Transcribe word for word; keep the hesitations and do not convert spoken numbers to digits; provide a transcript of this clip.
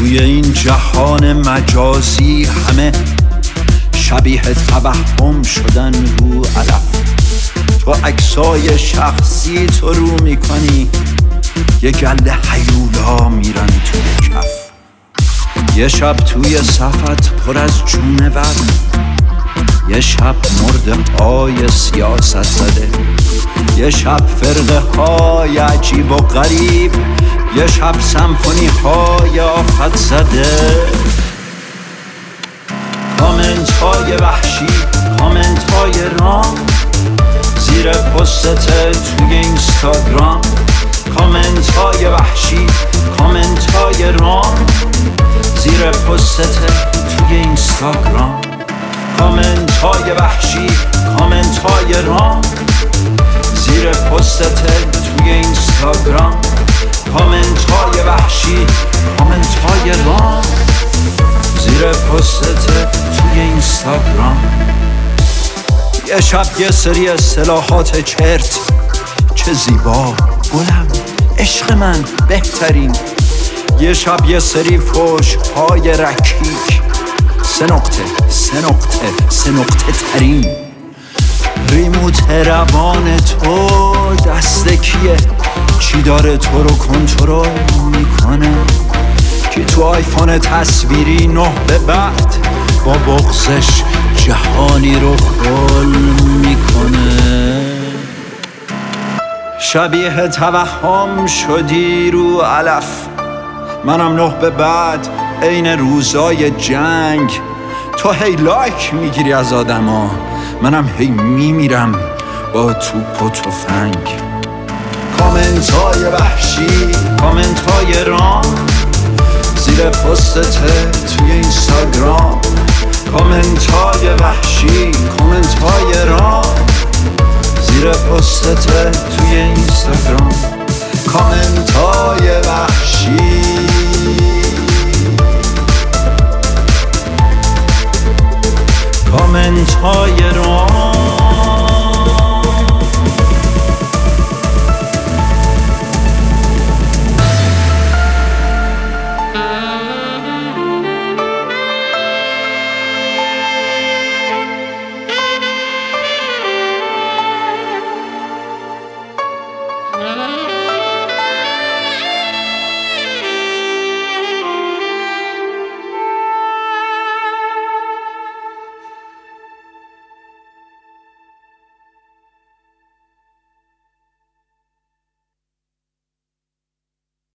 توی این جهان مجازی همه شبیه توهم شدن رو علف. تو عکسای شخصی تو رو میکنی، یه گله هیولا میرن توی کف. یه شب توی صفت پر از جونه ور، یه شب مرده های سیاست زده، یه شب فرقه های عجیب و غریب، یه شب سمفونی های آفت زده. کامنت های وحشی، کامنت های رام زیر پستت توی اینستاگرام. کامنت های وحشی، کامنت های رام زیر پستت توی اینستاگرام. کامنت های وحشی، کامنت های رام زیر پستت توی اینستاگرام. کامنت های وحشی، کامنت های رام زیر پستت توی اینستاگرام. یه شب یه سری اصطلاحات چرت، چه زیبا، گلم، عشق من، بهترین. یه شب یه سری فوش های رکیک، سه نقطه سه نقطه سه نقطه ترین. ریموت روان تو دست کیه؟ چی داره تو رو کنترل میکنه؟ کی تو آیفون تصویری نه به بعد با بغضش جهانی رو خل میکنه؟ شبیه توهم شدی رو علف، منم نه به بعد عین روزای جنگ. تو هی لایک میگیری از آدما، منم هی میمیرم با توپ و تفنگ. کامنت های وحشی، کامنت های رام زیر پستت توی اینستاگرام. کامنت های وحشی، کامنت های رام زیر پستت توی اینستاگرام. کامنت